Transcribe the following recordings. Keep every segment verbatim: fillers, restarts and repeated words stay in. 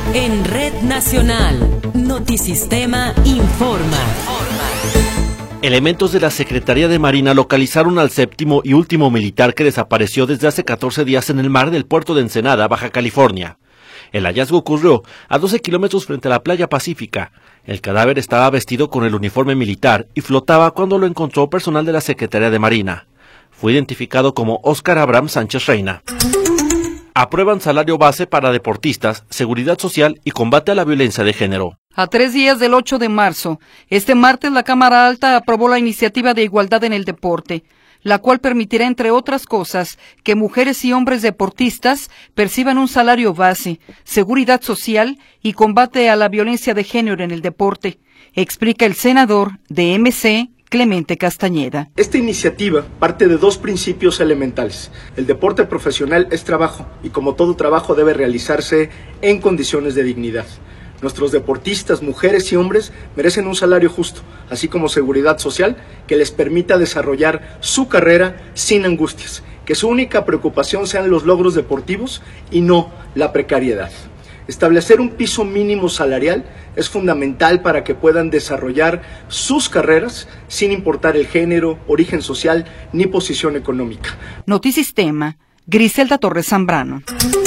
En Red Nacional, Notisistema informa. Elementos de la Secretaría de Marina localizaron al séptimo y último militar que desapareció desde hace catorce días en el mar del puerto de Ensenada, Baja California. El hallazgo ocurrió a doce kilómetros frente a la playa Pacífica. El cadáver estaba vestido con el uniforme militar y flotaba cuando lo encontró personal de la Secretaría de Marina. Fue identificado como Óscar Abraham Sánchez Reina. Aprueban salario base para deportistas, seguridad social y combate a la violencia de género. A tres días del ocho de marzo, este martes la Cámara Alta aprobó la iniciativa de igualdad en el deporte, la cual permitirá, entre otras cosas, que mujeres y hombres deportistas perciban un salario base, seguridad social y combate a la violencia de género en el deporte, explica el senador de M C, Clemente Castañeda. Esta iniciativa parte de dos principios elementales. El deporte profesional es trabajo y como todo trabajo debe realizarse en condiciones de dignidad. Nuestros deportistas, mujeres y hombres, merecen un salario justo, así como seguridad social que les permita desarrollar su carrera sin angustias, que su única preocupación sean los logros deportivos y no la precariedad. Establecer un piso mínimo salarial es fundamental para que puedan desarrollar sus carreras sin importar el género, origen social ni posición económica. Notisistema, Griselda Torres Zambrano.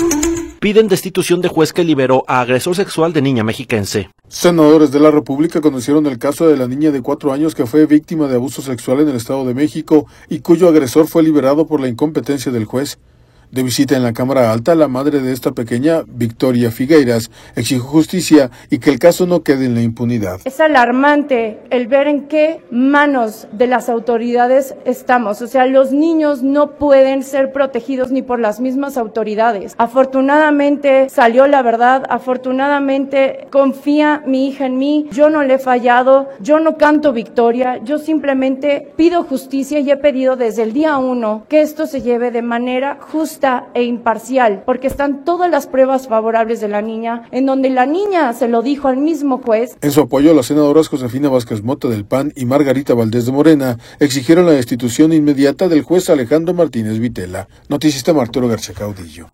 Piden destitución de juez que liberó a agresor sexual de niña mexiquense. Senadores de la República conocieron el caso de la niña de cuatro años que fue víctima de abuso sexual en el Estado de México y cuyo agresor fue liberado por la incompetencia del juez. De visita en la Cámara Alta, la madre de esta pequeña, Victoria Figueiras, exigió justicia y que el caso no quede en la impunidad. Es alarmante el ver en qué manos de las autoridades estamos. O sea, los niños no pueden ser protegidos ni por las mismas autoridades. Afortunadamente salió la verdad, afortunadamente confía mi hija en mí. Yo no le he fallado, yo no canto victoria, yo simplemente pido justicia y he pedido desde el día uno que esto se lleve de manera justa e imparcial, porque están todas las pruebas favorables de la niña, en donde la niña se lo dijo al mismo juez. En su apoyo, las senadoras Josefina Vázquez Mota del P A N y Margarita Valdés de Morena exigieron la destitución inmediata del juez Alejandro Martínez Vitela. Notisistema, Arturo García Caudillo.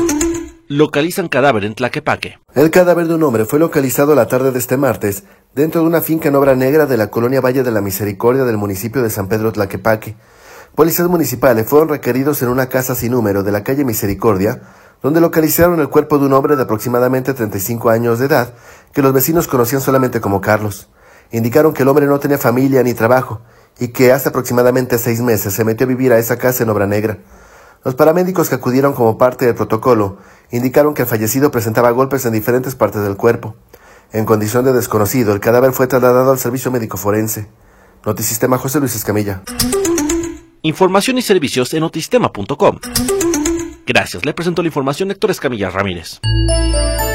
Localizan cadáver en Tlaquepaque. El cadáver de un hombre fue localizado la tarde de este martes dentro de una finca en Obra Negra de la colonia Valle de la Misericordia del municipio de San Pedro Tlaquepaque. Policías municipales fueron requeridos en una casa sin número de la calle Misericordia, donde localizaron el cuerpo de un hombre de aproximadamente treinta y cinco años de edad, que los vecinos conocían solamente como Carlos. Indicaron que el hombre no tenía familia ni trabajo, y que hace aproximadamente seis meses se metió a vivir a esa casa en Obra Negra. Los paramédicos que acudieron como parte del protocolo indicaron que el fallecido presentaba golpes en diferentes partes del cuerpo. En condición de desconocido, el cadáver fue trasladado al servicio médico forense. Notisistema, José Luis Escamilla. Información y servicios en notisistema punto com. Gracias, le presento la información Héctor Escamilla Ramírez.